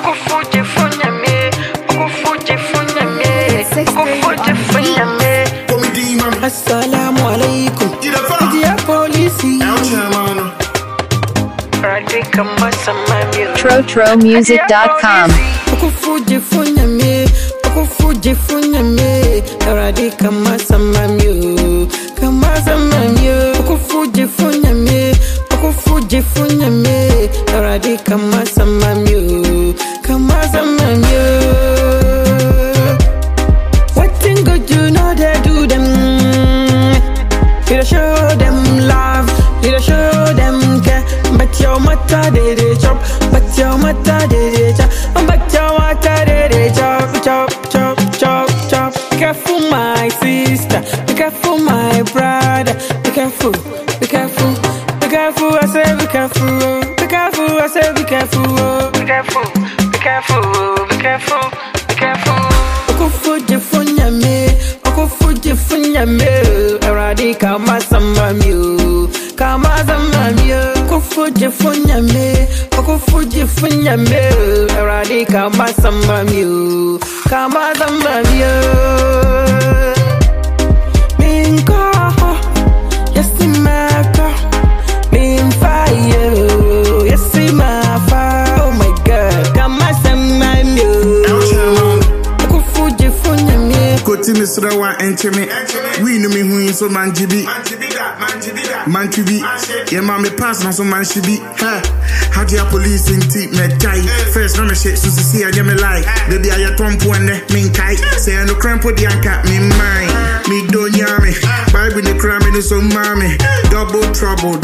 Assalamu alaikum. Dear police. TroTroMusic.com. What thing good you know they do them? You show them love, you show them care. But your mother they chop, but your mother they chop, but your mother they chop, chop, chop, chop, chop. Be careful, my sister. Be careful, my brother. Be careful, be careful, be careful. I say be careful, be careful. I say be careful, be careful, be careful, be careful, be careful. Okufuji funyame, okufuji funyame. Eradi kama samamyo, kama samamyo. Okufuji funyame, okufuji funyame. Eradi kama samamyo, kama samamyo. Minko, yesimaka, minfire, yesimafa. Oh my God, kama samamyo. Kotimi srawa encheme we no me hu so manjibi yeah mama pass na so manjibi ha how the police in tip me die first no me shit so see I me like baby I tompo and me kai say no crampo the anka me mine me do nyame bible the crime no so mama double trouble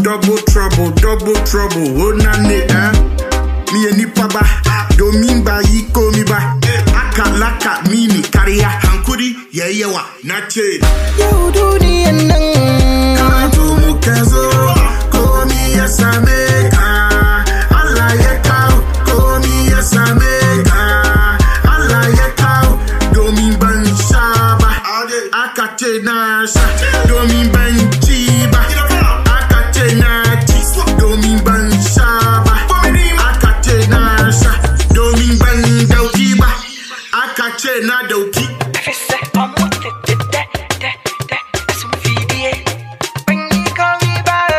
oh na ne me any paba do mean by iko mi ba akalaka mini karia hankuri yeyewa na che yo do the ending kanto mukazo komi yasameka alla yekao komi yasameka alla yekao do mean ban shaba akate na sha do mean ban chiba akate na chi do mean ban shaba akate na sha do mean ban daukiba akache na dauki fisse amute that's what video when you call me back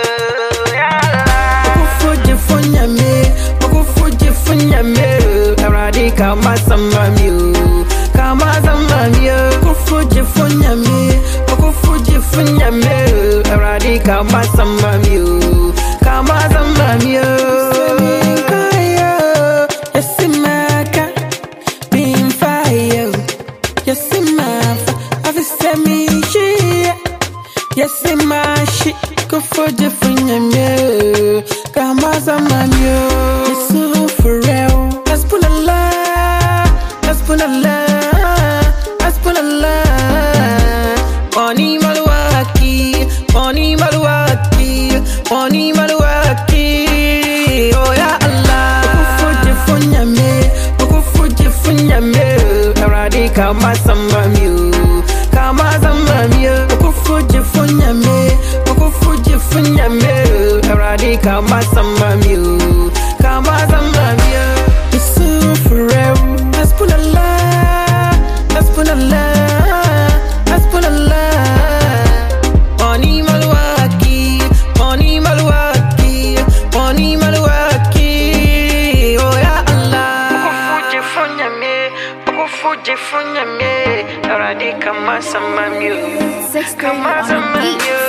okufuji funyame eradi kama samamyo okufuji funyame eradi kama samamyo yes, my shit, go for different, come as a man, it's so for real. Let's put a lie, let's put a lie, let's put a lie. Money Maluaki, money Maluaki, money Maluaki, oh yeah, Allah. Go for different, already come as a man, come as a man, Okufuji funyame, eradi kama samamyo, kama samamyo. It's so for real. Let's put a lie, let's put a lie, let's put a lie. Money Maluaki, money Maluaki, money Maluaki. Oh yeah Allah. Okufuji funyame, eradi kama samamyo, kama samamyo.